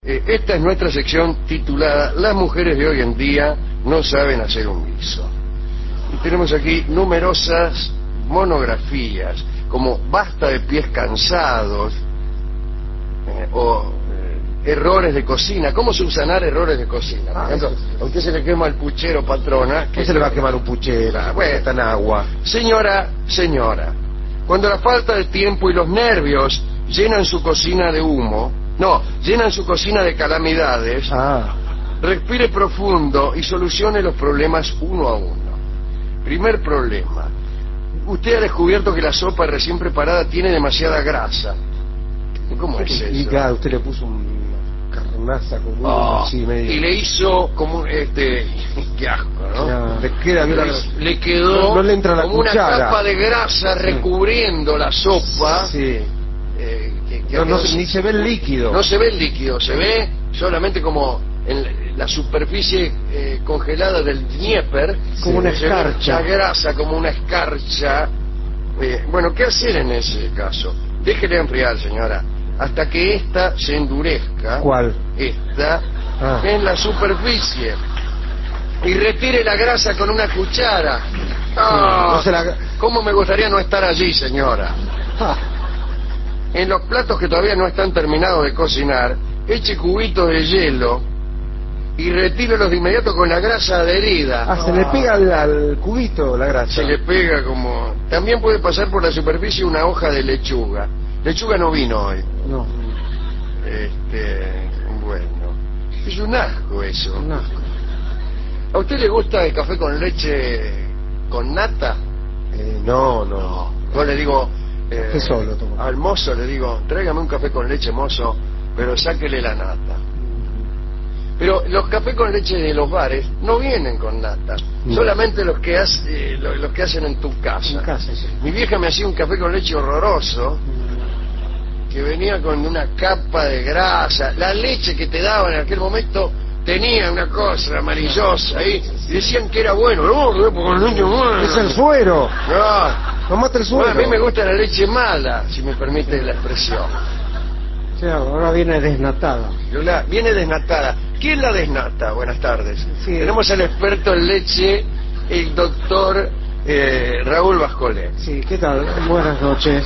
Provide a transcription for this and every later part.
Esta es nuestra sección titulada Las mujeres de hoy en día no saben hacer un guiso. Y tenemos aquí numerosas monografías, como basta de pies cansados, errores de cocina. ¿Cómo subsanar errores de cocina? Por ejemplo, a usted se le quema el puchero, patrona. ¿Qué se le va a quemar un puchero? Bueno, Está en agua. Señora, cuando la falta de tiempo y los nervios llenan su cocina de humo, llenan su cocina de calamidades, respire profundo y solucione los problemas uno a uno. Primer problema: usted ha descubierto que la sopa recién preparada tiene demasiada grasa. ¿Cómo es eso? Y claro, usted le puso una carnaza como así medio. Y le hizo como qué asco, ¿no? Le quedó no le entra la como cuchara. una capa de grasa recubriendo la sopa. Sí. Ni se ve el líquido. No se ve el líquido, se ve solamente como en la superficie congelada del Dnieper, como una escarcha. La grasa como una escarcha. Bueno, ¿qué hacer en ese caso? Déjele enfriar, señora, hasta que esta se endurezca. ¿Cuál? Esta en la superficie. Y retire la grasa con una cuchara. ¿Cómo me gustaría no estar allí, señora? En los platos que todavía no están terminados de cocinar, eche cubitos de hielo y retírelos de inmediato con la grasa adherida. Se le pega al cubito la grasa. Se le pega como... También puede pasar por la superficie una hoja de lechuga. Lechuga no vino hoy. No. Bueno. Es un asco eso. Un asco. ¿A usted le gusta el café con leche con nata? No. Yo le digo... ¿Qué solo tomo? Al mozo le digo, tráigame un café con leche, mozo, pero sáquele la nata. Pero los cafés con leche de los bares no vienen con nata, solamente los que hacen en tu casa. Sí. Mi vieja me hacía un café con leche horroroso, que venía con una capa de grasa. La leche que te daban en aquel momento tenía una cosa amarillosa ahí, y decían que era bueno. No, porque el niño bueno. Es el suero. Tomate el suero. Bueno, a mí me gusta la leche mala, si me permite la expresión. O sea, ahora viene desnatada. Viene desnatada. ¿Quién la desnata? Buenas tardes. Sí. Tenemos al experto en leche, el doctor Raúl Bascolet. Sí, ¿qué tal? Buenas noches.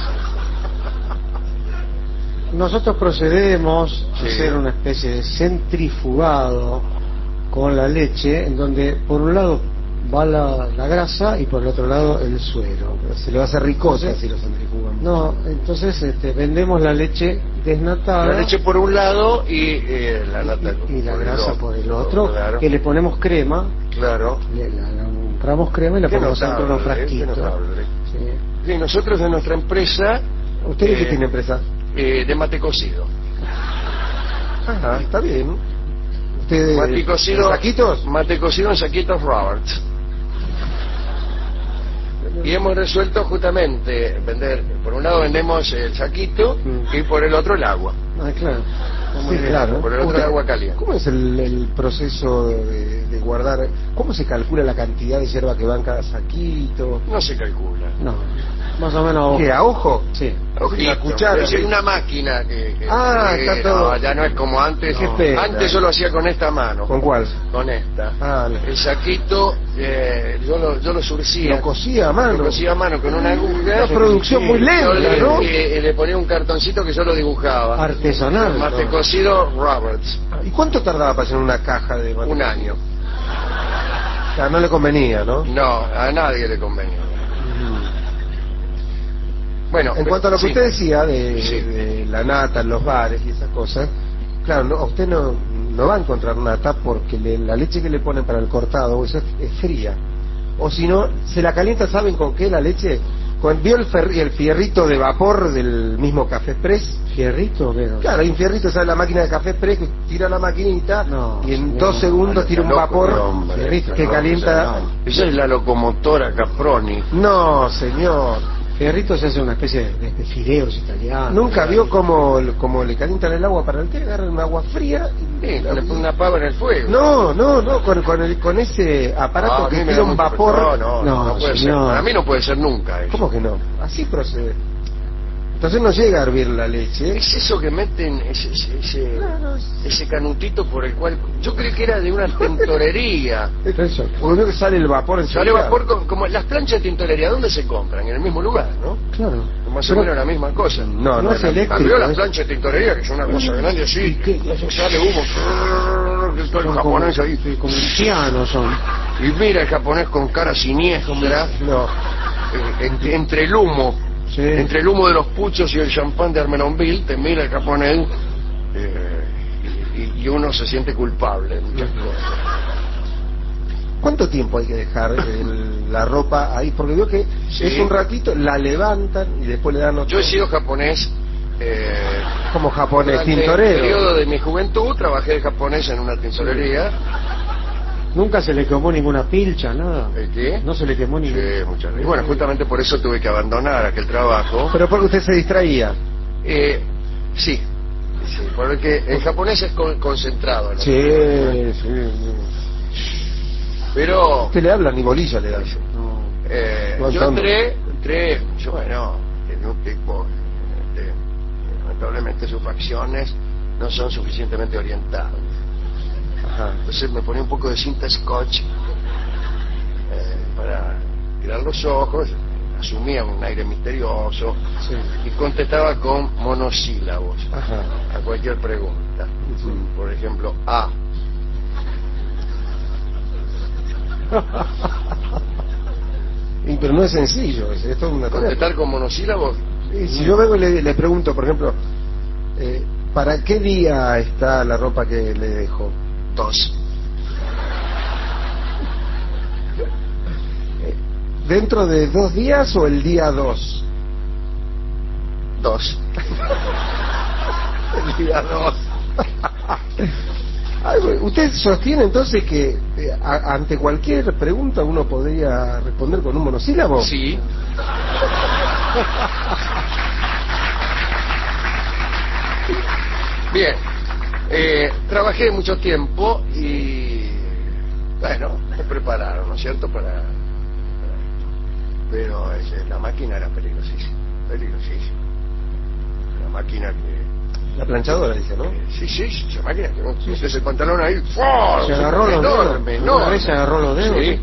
Nosotros procedemos a hacer una especie de centrifugado con la leche, en donde por un lado va la grasa y por el otro lado el suero. Se le va a hacer ricota si lo centrifugamos. No, entonces vendemos la leche desnatada. La leche por un lado y la nata y la grasa por el otro, claro. Que le ponemos crema. Claro. Le compramos crema y la ponemos dentro de unos frasquitos. Sí, nosotros de nuestra empresa... ¿Usted de qué tiene empresa? De mate cocido. Está bien. Mate cocido, ¿en saquitos? Mate cocido en saquitos Roberts. Y hemos resuelto justamente vender, por un lado vendemos el saquito y por el otro el agua. Claro. Sí, claro. Por el otro el agua caliente. ¿Cómo es el proceso de guardar? ¿Cómo se calcula la cantidad de yerba que va en cada saquito? No se calcula. No, más o menos. ¿Qué, a ojo? Sí. Una cuchara. Es una máquina que está todo. No, ya no es como antes. Qué pena. Antes yo lo hacía con esta mano. ¿Con cuál? Con esta. No. El saquito, yo lo surcía. Lo cosía a mano. Lo cosía a mano con una aguja. Una producción muy lenta, ¿no? Le ponía un cartoncito que yo lo dibujaba. Artesanal. Mate cocido Roberts. ¿Y cuánto tardaba para hacer una caja de mate? Un año. O sea, no le convenía, ¿no? No, a nadie le convenía. Bueno, en cuanto a lo que usted decía de la nata en los bares y esas cosas, claro, usted no va a encontrar nata porque la leche que le ponen para el cortado eso es fría. O si no, se la calienta, ¿saben con qué la leche? ¿Vio el fierrito de vapor del mismo Café Express? ¿Fierrito? Claro, hay un fierrito, ¿sabes? La máquina de Café Express que tira la maquinita y en 2 segundos tira un vapor que calienta. Esa es la locomotora Caproni. No, señor. Fierrito se hace una especie de fideos italianos. ¿Nunca vio cómo le calientan el agua para el té? Agarran un agua fría y le ponen una pava en el fuego. No, con ese aparato que tira un vapor. No puede ser. Para mí no puede ser nunca eso. ¿Cómo que no? Así procede. Entonces no llega a hervir la leche. Es eso que meten, ese canutito por el cual... Yo creí que era de una tintorería. Eso. Porque que sale el vapor enseguida. Sale vapor como las planchas de tintorería, ¿dónde se compran? En el mismo lugar, ¿no? Claro. Más o menos la misma cosa. No es eléctrico. Cambió las planchas de tintorería, que son una cosa grande así, sale humo, todo el japonés ahí. Como un piano son. Y mira el japonés con cara siniestra, No. entre el humo, Sí. entre el humo de los puchos y el champán de Armenonville, te mira el japonés y uno se siente culpable de muchas cosas. ¿Cuánto tiempo hay que dejar la ropa ahí? Porque veo que Sí. es un ratito, la levantan y después le dan otro. Yo he sido japonés como japonés, durante el tintorero. periodo de mi juventud, trabajé de japonés en una tintorería. Nunca se le quemó ninguna pilcha, nada. ¿El qué? No se le quemó ninguna. Sí, muchas veces. Y bueno, justamente por eso tuve que abandonar aquel trabajo. Pero porque usted se distraía. Sí, porque el japonés es concentrado, ¿no? Sí. Pero Usted le habla ni bolilla le da. No. yo entré, bueno, en un tipo, lamentablemente sus facciones no son suficientemente orientadas. Ajá. Entonces me ponía un poco de cinta scotch para tirar los ojos, asumía un aire misterioso Sí. y contestaba con monosílabos Ajá. a cualquier pregunta. Sí. Por ejemplo, A. Pero no es sencillo, esto es una tarea. Contestar con monosílabos. Y si yo vengo y le pregunto, por ejemplo, ¿para qué día está la ropa que le dejo? 2. ¿Dentro de 2 días o el día 2? 2. El día 2. ¿Usted sostiene entonces que ante cualquier pregunta uno podría responder con un monosílabo? Sí. Bien. Trabajé mucho tiempo y bueno, me prepararon, ¿no es cierto? Para pero la máquina era peligrosísima. La máquina que La planchadora, dice, ¿no? sí, esa máquina que vos metés el pantalón ahí, ¡fua! Se agarró los enorme, dedos. enorme. Una vez se agarró los dedos. Sí. ¿Sí?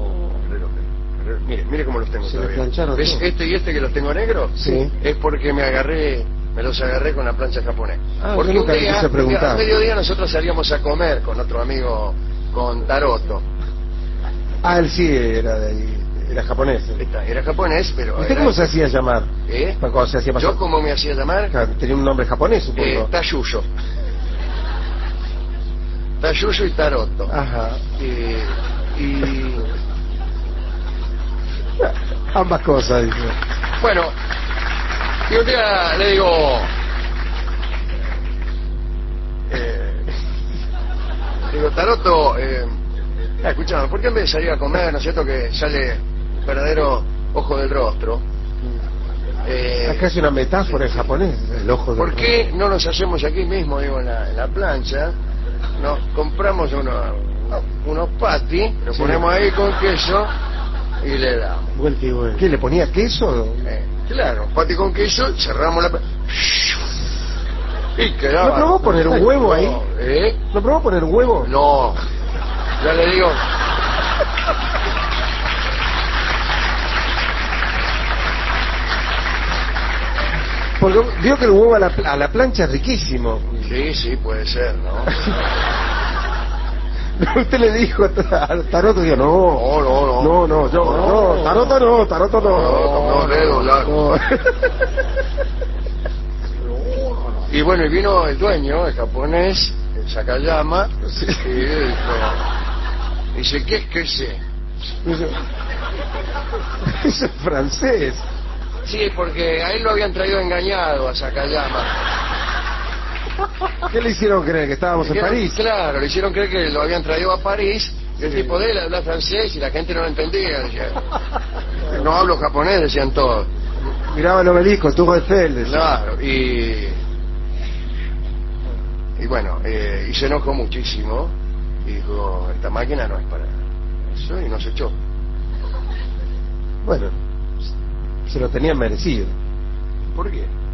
Mire cómo los tengo Se le todavía. plancharon ¿Ves todo. este y este que los tengo negros? Sí. Es porque me los agarré con la plancha japonesa. Ah, Porque yo un nunca le día, quise preguntar. al mediodía nosotros salíamos a comer con otro amigo, con Taroto. Ah, él sí era de ahí, era japonés. Era japonés, pero... ¿Usted era- cómo se hacía llamar? ¿Eh? ¿Cuándo se hacía pasar? ¿Yo cómo me hacía llamar? Tenía un nombre japonés, supongo. Tayuyo. Tayuyo y Taroto. Ajá. Y Ambas cosas, dice. bueno, y un día le digo, Taroto, escuchame, ¿por qué en vez de salir a comer, ¿no es cierto que sale un verdadero ojo del rostro? Acá es una metáfora en japonés, el ojo del ¿Por qué no nos hacemos aquí mismo, digo, en la plancha? Nos compramos unos patis, los Sí. ponemos ahí con queso y le damos. Vuelta y vuelta. ¿Qué le ponía queso? Claro, pati con queso, cerramos la... Y quedaba... ¿No probó poner un huevo ahí? ¿Eh? ¿No probó poner un huevo? No, ya le digo... Porque vio que el huevo a la plancha es riquísimo. Sí, puede ser, ¿no? Usted le dijo a Taroto, dijo, no, No, Taroto no. No, dedo largo. Y bueno, y vino el dueño, el japonés, el Sakayama, y dice, ¿qué es que sé? Eso es francés. Sí, porque a él lo habían traído engañado a Sakayama. ¿Qué le hicieron creer? ¿Que estábamos en París? Claro, le hicieron creer que lo habían traído a París, y el Sí. tipo de él hablaba francés y la gente no lo entendía. Decía, no hablo japonés, decían todos. Miraba el obelisco, tuvo de Eiffel. Claro, y bueno, y se enojó muchísimo y dijo, esta máquina no es para eso, y nos echó. Bueno, se lo tenían merecido. ¿Por qué?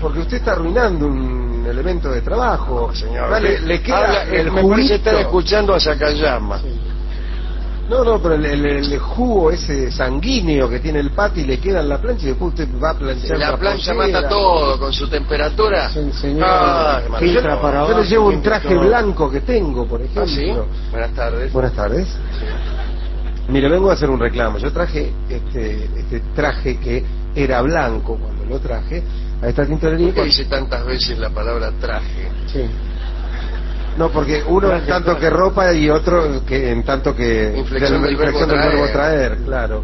porque usted está arruinando un elemento de trabajo. No, señor. Dale, le queda habla, el me parece estar juguito. escuchando a Sakayama. Sí. No, pero el jugo ese sanguíneo que tiene el pati le queda en la plancha y después usted va a planchar La una plancha pollera. mata todo con su temperatura. Sí, señor. Ah, Filtra yo- para Yo abajo. le llevo un filtra traje todo. blanco que tengo, por ejemplo. ¿Ah, sí? Buenas tardes. Buenas tardes. Mire, vengo a hacer un reclamo. Yo traje este traje que era blanco cuando lo traje a esta tintorería. ¿Por qué dice tantas veces la palabra traje? Sí. No, porque uno en tanto que ropa y otro que en tanto que Inflexión del verbo verbo traer. traer, claro.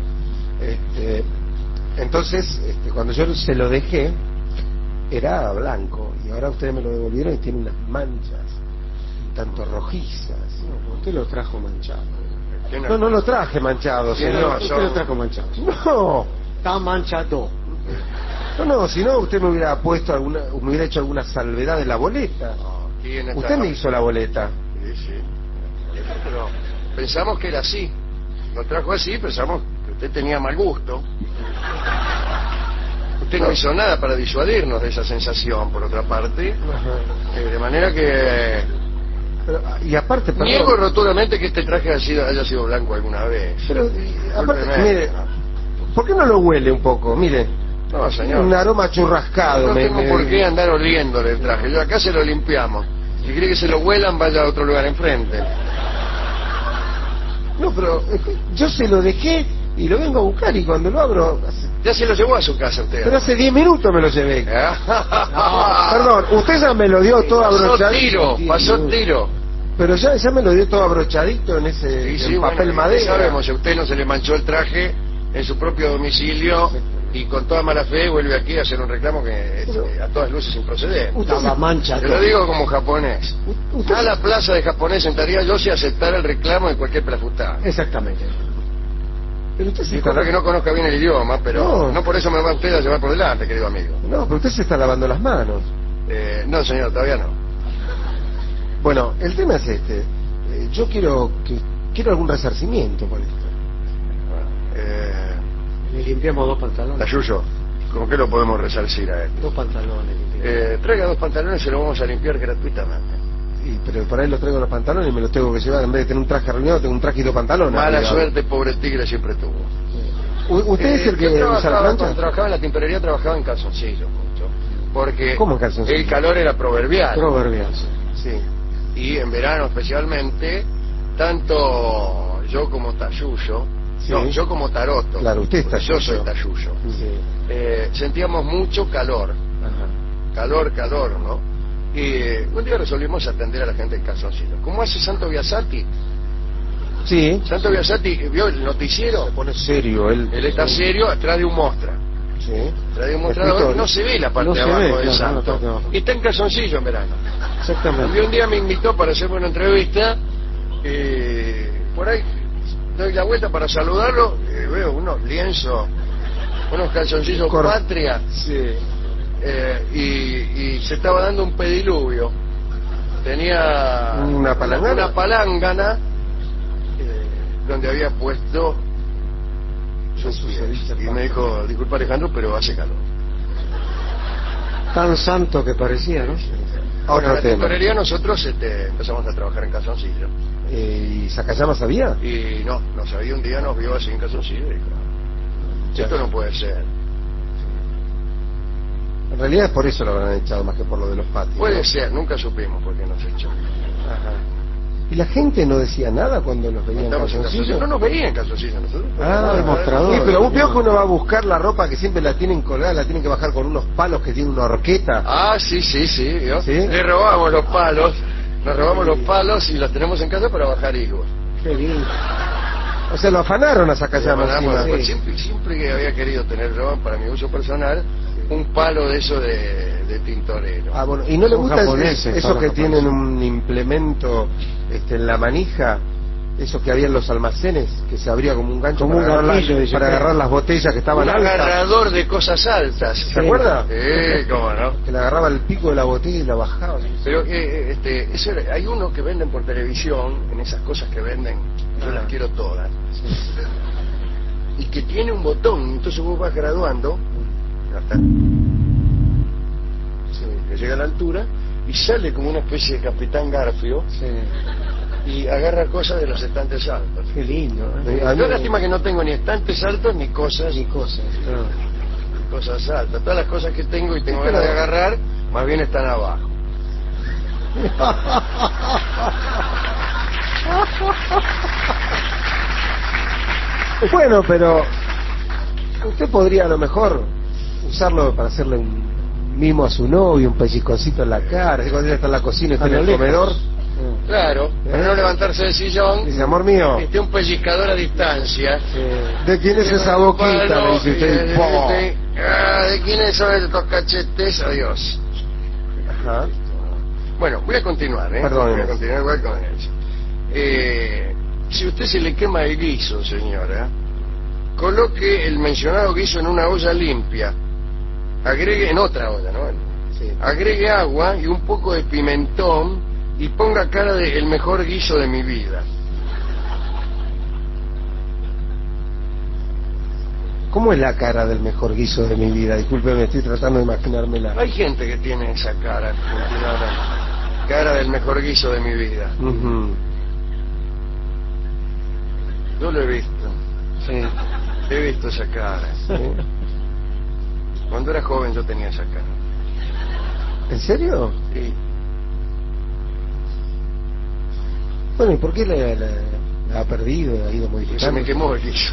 Entonces, cuando yo se lo dejé, era blanco y ahora ustedes me lo devolvieron y tiene unas manchas un tanto rojizas. No, usted lo trajo manchado. ¿Qué No lo traje manchado, Tiene señor. razón. Usted lo trajo manchado. No. Está manchado. No, si no usted me hubiera puesto me hubiera hecho alguna salvedad de la boleta. No, ¿quién está? Usted me hizo la boleta. Sí. Pero pensamos que era así. Lo trajo así, pensamos que usted tenía mal gusto. Usted no hizo nada para disuadirnos de esa sensación, por otra parte. De manera que Pero, y aparte, perdón, niego rotundamente que este traje haya sido blanco alguna vez. pero aparte, Discúlpeme, mire, ¿no? ¿por qué no lo huele un poco? Mire, No, señor. un aroma churrascado. No tengo por qué andar oliéndole el traje. Yo acá se lo limpiamos. Si quiere que se lo huelan, vaya a otro lugar enfrente. No, pero yo se lo dejé y lo vengo a buscar y cuando lo abro... Ya se lo llevó a su casa usted. Pero hace 10 minutos me lo llevé. Ah. Perdón, usted ya me lo dio todo Pasó abrochadito. tiro, pasó tiro. Pero ya me lo dio todo abrochadito en ese Sí, en papel bueno, madera. sabemos, si a usted no se le manchó el traje en su propio domicilio y con toda mala fe vuelve aquí a hacer un reclamo que es a todas luces improcedente. Estaba manchado. Te lo digo como japonés. Usted- A la plaza de japonés entraría yo si aceptara el reclamo de cualquier plafutada. Exactamente. Pero usted se Y está tal vez que no conozca bien el idioma, pero No. no por eso me va usted a llevar por delante, querido amigo. No, pero usted se está lavando las manos. No, señor, todavía no. Bueno, el tema es este. Yo quiero algún resarcimiento por esto. Le limpiamos dos pantalones. Tayuyo, ¿con qué lo podemos resarcir a él? Dos pantalones limpiamos. Traiga dos pantalones y se los vamos a limpiar gratuitamente. Pero para él los traigo los pantalones y me los tengo que llevar. En vez de tener un traje arruinado, tengo un traje y dos pantalones. Mala arriba. suerte, pobre tigre, siempre tuvo. ¿Usted es el que yo usa la trabajaba, plancha? cuando trabajaba en la tintorería, trabajaba en calzoncillos mucho. Porque ¿Cómo en calzoncillos? el calor era proverbial. Proverbial. Sí. Y en verano especialmente, tanto yo como Tayuyo, Sí. no, yo como Taroto, Claro, usted es porque yo Tayuyo. soy Tayuyo, Sí. sentíamos mucho calor, Ajá. calor, ¿no? Y un día resolvimos atender a la gente en calzoncillos. ¿Cómo hace Santo Biasati? Sí. Santo Biasati vio el noticiero, Se pone serio él. él está serio atrás de un mostra. Sí. Atrás de un mostrador, Escritorio. no se ve la parte No de se abajo ve, del claro, santo. no, la parte de abajo. Y está en calzoncillo en verano. Y Exactamente. un día me invitó para hacerme una entrevista, por ahí doy la vuelta para saludarlo, veo unos lienzos, unos calzoncillos Cor- patria, Sí. y se estaba dando un pediluvio. Tenía ¿Una palangana? una palángana donde había puesto sus pies. Y me dijo, disculpa Alejandro, pero hace calor. Tan santo que parecía, ¿no? Ahora, en Otro la tema. tintorería nosotros empezamos a trabajar en calzoncillo. ¿Y Sakayama sabía? Y no, nos había un día, nos vio así en calzoncillo y dijo, esto no puede ser. En realidad es por eso lo habrán echado, más que por lo de los patios. Puede ¿no? ser, nunca supimos por qué nos echó. Ajá. ¿Y la gente no decía nada cuando los veía en Estamos en calzoncillos? calzoncillo. No nos veía en calzoncillo nosotros. Ah, el mostrador. Sí, pero un vio que uno va a buscar la ropa que siempre la tienen colgada, la tienen que bajar con unos palos que tienen una horqueta. Ah, sí, ¿vio? ¿Sí? Le robamos los palos, nos robamos los palos y los tenemos en casa para bajar higos. Qué lindo. O sea, lo afanaron a Sakayama encima. Pues siempre que había querido tener yo, para mi uso personal, un palo de eso de tintorero. Ah, bueno, ¿y no le Son gusta japoneses, esos son que japoneses. tienen un implemento en la manija? Esos que había en los almacenes, que se abría como un gancho Como para, un gatillo, dice para usted. agarrar las botellas que estaban Un altas. agarrador de cosas altas. ¿Se acuerda? Cómo no. Que le agarraba el pico de la botella y la bajaba. Pero hay uno que venden por televisión, en esas cosas que venden, yo las quiero todas, y que tiene un botón, entonces vos vas graduando, hasta- llega a la altura y sale como una especie de Capitán Garfio. Sí. Y agarra cosas de los estantes altos. Qué lindo, Yo lástima que no tengo ni estantes altos ni cosas claro. Cosas altas. Todas las cosas que tengo y tengo ganas de agarrar, más bien están abajo. Bueno, pero usted podría a lo mejor usarlo para hacerle un mimo a su novio, un pellizconcito en la cara, si cuando ella está en la cocina y está en el comedor. Claro, para no levantarse del sillón. Dice, amor mío. Esté un pellizcador a distancia. ¿De quién es esa boquita? Le dice usted. ¿De quién es estos cachetes? Adiós. Ajá. Bueno, voy a continuar, Perdón. Voy a continuar igual con eso. Si a usted se le quema el guiso, señora, coloque el mencionado guiso en una olla limpia. Agregue, en otra olla, ¿no? Sí. Agregue agua y un poco de pimentón y ponga cara de el mejor guiso de mi vida. ¿Cómo es la cara del mejor guiso de mi vida? Discúlpeme, estoy tratando de imaginármela. Hay gente que tiene esa cara, cara del mejor guiso de mi vida. Yo lo he visto. Sí. He visto esa cara. Sí. Cuando era joven yo tenía esa cara. ¿En serio? Sí. Bueno, ¿y por qué la ha perdido, ha ido Se modificando? me quemó el guiso.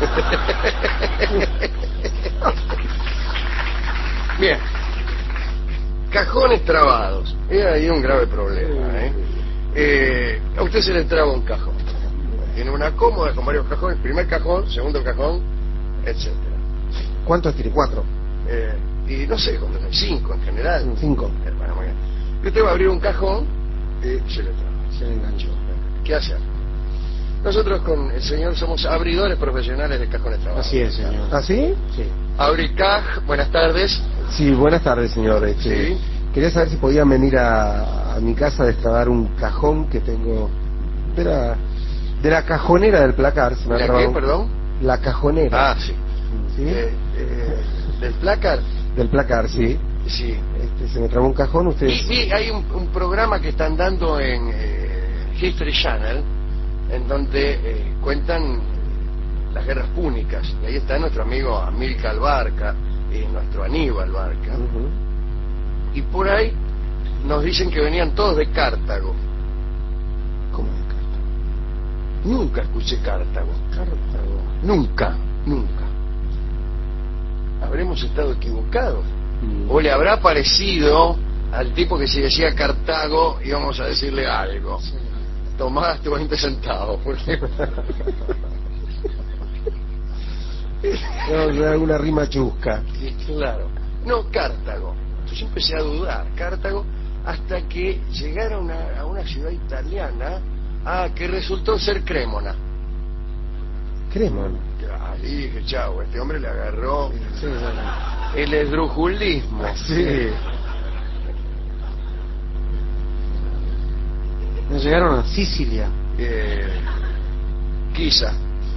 Bien. Cajones trabados. Es ahí un grave problema. A usted se le traba un cajón. Tiene una cómoda con varios cajones. Primer cajón, segundo cajón, etcétera. ¿Cuántos tiene? 4. Y no sé, 5 en general. 5. Bueno, muy bien. Y usted va a abrir un cajón y se le traba. Se le enganchó. ¿Qué hacer? Nosotros con el señor somos abridores profesionales de cajones trabados. Así es, señor. ¿Ah, sí? Sí. Abricaj, buenas tardes. Sí, buenas tardes, señor. Sí. Quería saber si podían venir a mi casa a destrabar un cajón que tengo de la cajonera del placar. Se me ha ¿La trabado qué, perdón? La cajonera. Ah, sí. ¿Sí? ¿Del placar? Del placar, sí. Sí. Se me trabó un cajón, ustedes... Vi, hay un programa que están dando en History Channel, en donde cuentan las guerras púnicas. Y ahí está nuestro amigo Amílcar Barca y nuestro Aníbal Barca. Y por ahí nos dicen que venían todos de Cartago. ¿Cómo de Cartago? Nunca escuché Cartago. Cartago. Nunca. ¿Habremos estado equivocados? ¿O le habrá parecido al tipo que si decía Cartago íbamos a decirle algo? Sí. Tomás 20 centavos, por ejemplo. No, alguna rima chusca. Claro. No, Cartago. Entonces empecé a dudar. Cartago, hasta que llegaron a una ciudad italiana que resultó ser Cremona. Cremon. Y dije, chau, este hombre le agarró Sí, el esdrujulismo. sí. Nos llegaron a Sicilia. Quizá.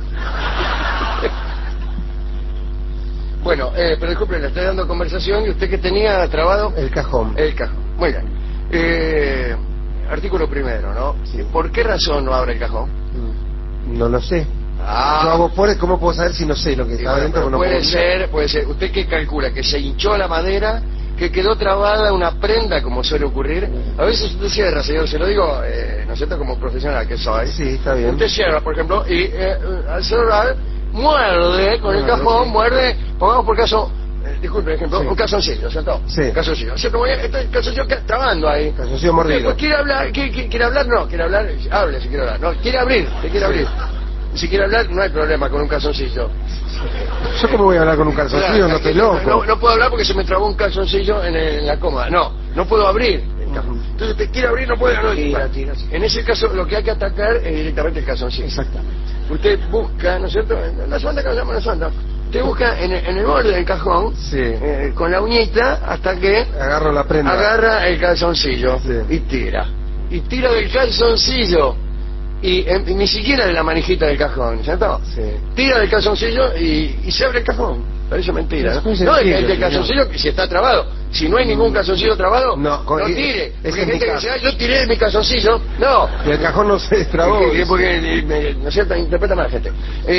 Bueno, pero disculpe, le estoy dando conversación y usted que tenía trabado El cajón. el cajón. Muy bien. Artículo primero, ¿no? Sí. ¿Por qué razón no abre el cajón? No lo sé. Yo hago ¿cómo puedo saber si no sé lo que está bueno, adentro? pero No puede puedo... ser. ¿Usted qué calcula? ¿Que se hinchó la madera? ¿Que quedó trabada una prenda, como suele ocurrir? A veces usted cierra, señor, se lo digo, ¿no es cierto?, como profesional que soy. Sí, está bien. Usted cierra, por ejemplo, y al cerrar, muerde con el cajón, sí. muerde, pongamos por caso, disculpe, ejemplo, Sí. un calzoncillo, ¿cierto? Sí. Un calzoncillo. ¿Cierto? Este calzoncillo trabando ahí. Calzoncillo mordido. Pues quiere hablar, quiere hablar, no, quiere hablar, hable si quiere hablar. No, quiere abrir, se quiere abrir. Si quiere hablar, no hay problema con un calzoncillo. ¿Yo cómo voy a hablar con un calzoncillo? Claro, No estoy loco. no puedo hablar porque se me trabó un calzoncillo en la cómoda. No puedo abrir el cajón. Entonces, usted quiere abrir, no puede. No, Tira. En ese caso, lo que hay que atacar es directamente el calzoncillo. Exactamente. Usted busca, ¿no es cierto? La sonda que nos llama la sonda. Usted busca en el borde del cajón, Sí. con la uñita, hasta que Agarro la prenda. agarra el calzoncillo Sí. y tira. Y tira del calzoncillo. Y ni siquiera de la manijita del cajón, ¿cierto? Sí. Tira del calzoncillo y se abre el cajón. Parece mentira, ¿no? Es muy No, sencillo, el del señor. calzoncillo, si está trabado. Si no hay ningún calzoncillo trabado, no tire. Porque hay gente que dice, yo tiré mi calzoncillo. No. Y el cajón no se destrabó. Porque ¿no es cierto? Interpreta mal la gente.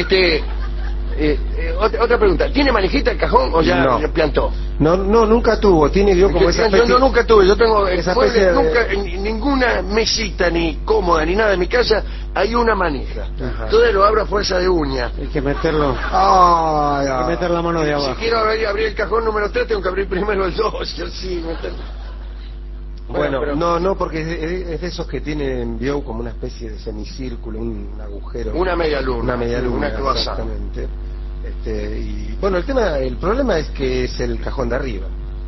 Otra pregunta, ¿tiene manijita el cajón o ya no. plantó? No, nunca tuvo, tiene como esa especie... Yo nunca tuve, yo tengo esa especie nunca, en ninguna mesita ni cómoda ni nada en mi casa hay una manija. Todo lo abro a fuerza de uña. Hay que meterlo, hay que meter la mano de abajo. Si quiero abrir el cajón número 3 tengo que abrir primero el 2 y así meter... Bueno, pero... no, porque es de esos que tienen, vio como una especie de semicírculo, un agujero. Una media luna, una croissant. Exactamente. Y bueno, el problema es que es el cajón de arriba,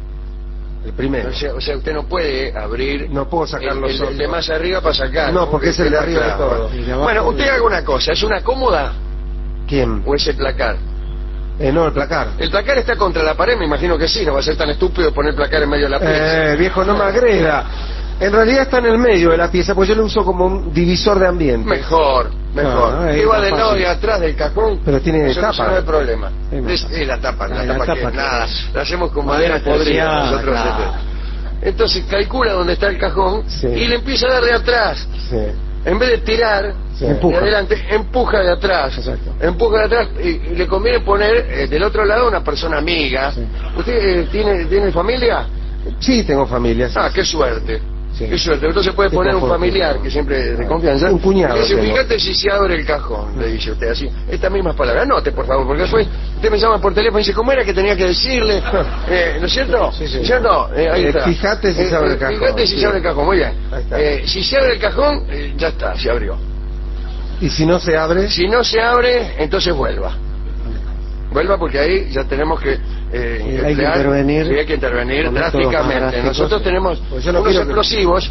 el primero. O sea, usted no puede abrir. No puedo sacar el de más arriba para sacar. No, porque es el de arriba de todo. Bueno, usted haga una cosa, ¿es una cómoda? ¿Quién? ¿O es el placar? No, el placar. El placar está contra la pared, me imagino que sí, no va a ser tan estúpido poner placar en medio de la pieza. Viejo, no me agreda. En realidad está en el medio de la pieza, pues yo lo uso como un divisor de ambiente. Mejor. ¿Qué va del lado de atrás del cajón? Pero tiene eso tapa. No hay problema. Es la tapa, que nada. La hacemos con madera podrida nosotros. Claro. Entonces calcula dónde está el cajón y le empieza a dar de atrás. En vez de tirar de adelante, empuja de atrás. Exacto. Empuja de atrás y le conviene poner del otro lado una persona amiga. ¿Usted tiene familia? Sí, tengo familia. Qué suerte. Qué suerte. Entonces puede poner un familiar que siempre es de confianza. Un cuñado. Le dice, fíjate si se abre el cajón, le dice usted así. Estas mismas palabras. Anote, por favor, porque después usted me llama por teléfono y dice, ¿cómo era que tenía que decirle? ¿No es cierto? Sí. ¿Cierto? Ahí está. Fíjate si se abre el cajón. Fíjate si se abre el cajón, muy bien. Si se abre el cajón, ya está, se abrió. ¿Y si no se abre? Si no se abre, entonces vuelva. Vuelva porque ahí ya tenemos que hay que intervenir drásticamente. Nosotros tenemos unos explosivos.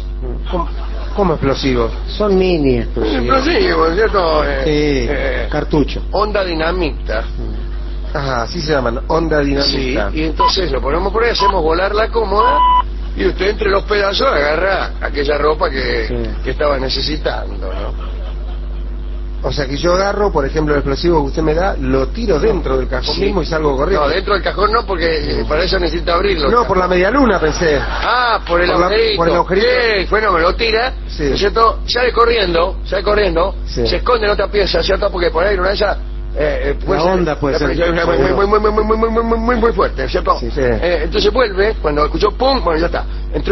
¿Cómo explosivos? Son mini explosivos. Explosivos, ¿cierto? Cartucho. Onda dinamita. Ajá, así se llaman, onda dinamita. Sí, y entonces lo ponemos por ahí, hacemos volar la cómoda y usted entre los pedazos agarra aquella ropa que estaba necesitando, ¿no? O sea que yo agarro, por ejemplo, el explosivo que usted me da, lo tiro dentro del cajón mismo y salgo corriendo. No, dentro del cajón no, porque para eso necesita abrirlo. No, por la medialuna pensé. Por el agujerito. Por el agujerito. Bueno, me lo tira, ¿no es cierto? Sale corriendo, se esconde en otra pieza, ¿cierto? Porque por ahí una de esas... la onda puede ser muy fuerte, ¿cierto? Sí. Entonces vuelve, cuando escuchó pum, bueno, ya está.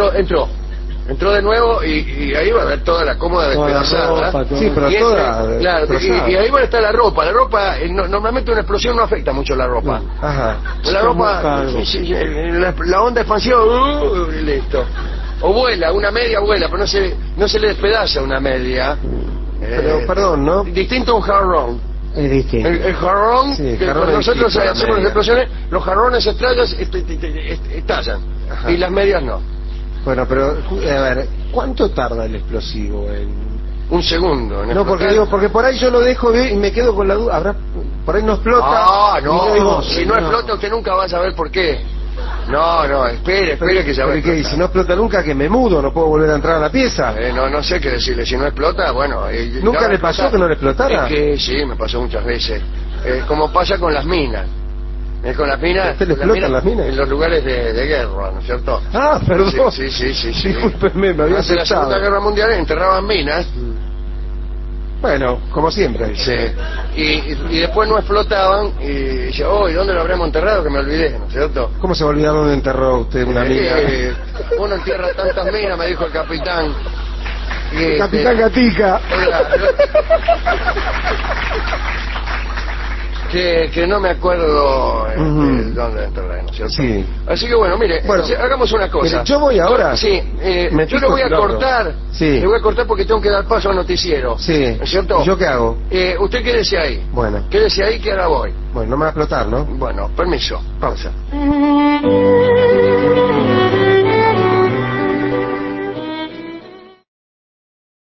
Entró de nuevo y ahí va a ver toda la cómoda despedazada. Sí, pero toda. Claro, y ahí va a estar la ropa. La ropa, normalmente una explosión no afecta mucho la ropa. Ajá. La ropa, la onda expansiva, listo. O vuela, una media vuela, pero no se le despedaza una media. Pero, perdón, ¿no? Distinto a un jarrón. Es distinto. El jarrón, sí, que cuando nosotros hacemos las explosiones, los jarrones estallan. Y las medias no. Bueno, pero, a ver, ¿cuánto tarda el explosivo en...? Un segundo. No, porque por ahí yo lo dejo y me quedo con la duda. Por ahí no explota. Si no explota usted nunca va a saber por qué. No, espere que se va a explotar. Y si no explota nunca, que me mudo, no puedo volver a entrar a la pieza. No sé qué decirle, si no explota, bueno... ¿Nunca le pasó que no le explotara? Es que sí, me pasó muchas veces. Como pasa con las minas. Con las minas, ¿Usted le explotan las minas? En los lugares de guerra, ¿no es cierto? Perdón. Sí. Discúlpeme, me había asustado. En la Segunda Guerra Mundial enterraban minas. Bueno, como siempre. Sí. Y después no explotaban y dice, ¿y dónde lo habremos enterrado? Que me olvidé, ¿no es cierto? ¿Cómo se va a olvidar dónde enterró usted una mina? Uno entierra tantas minas, me dijo el capitán. Capitán Gatica. Que no me acuerdo dónde enterré, ¿no es cierto? Sí. Así que bueno, mire, hagamos una cosa. Mire, yo voy ahora. Yo lo voy a cortar. Sí. Le voy a cortar porque tengo que dar paso al noticiero. Sí. ¿No es cierto? ¿Y yo qué hago? Usted quédese ahí. Bueno. Quédese ahí que ahora voy. Bueno, no me va a explotar, ¿no? Bueno, permiso. Pausa.